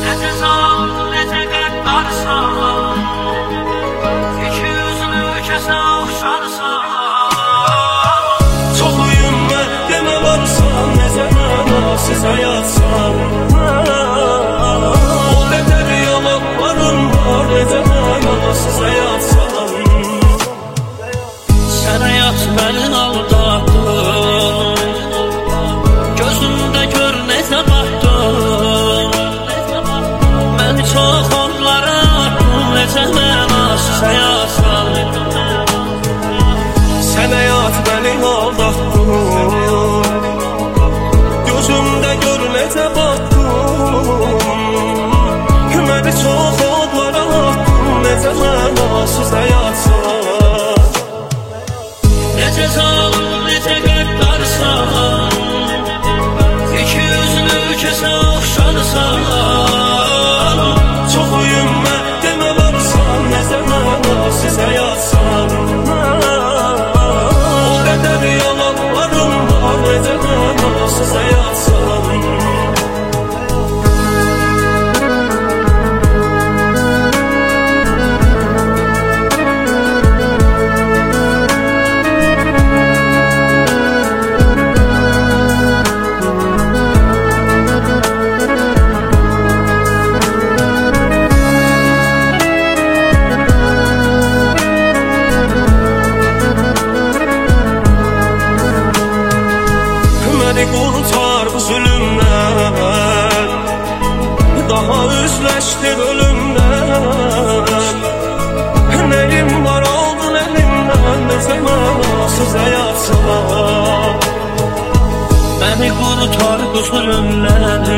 Necə zal, necə qəddarsan, iki üzlü kəsə oxşarsan. Çoxuyum mən, demə varsan, necə mənasız həyatsan. O qədər yalanlarım var, necə mənasız həyatsan. Sən həyat məni aldatdın, gözümdə gör necə baxdın. Mən çox onlara attım, necə mənasız həyatsan. Sən həyat məni aldatdın, gözümdə gör necə baxdın. Məni çox onlara attım, necə mənasız həyatsan. Necə zalım, necə qəddarsan, iki üzlü kəsə oxşarsan. Çoxuyum mən, demə varsan, necə mənasız həyatsan. O qədər yalanlarım var, necə mənasız həyatsan. Məni qurtar bu zülümdən, daha üzləşdir ölümdən. Nəyim var aldın əlimdən, necə mənasız həyatsan. Məni qurtar bu zulümdən,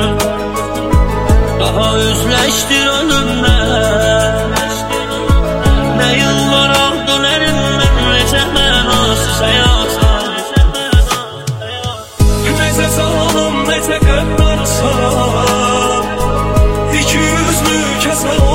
daha üzləşdir ölümdən. Nəyim var aldın əlimdən, necə mənasız həyatsan. Necə zalım, necə qəddarsan, iki üzlü kəsə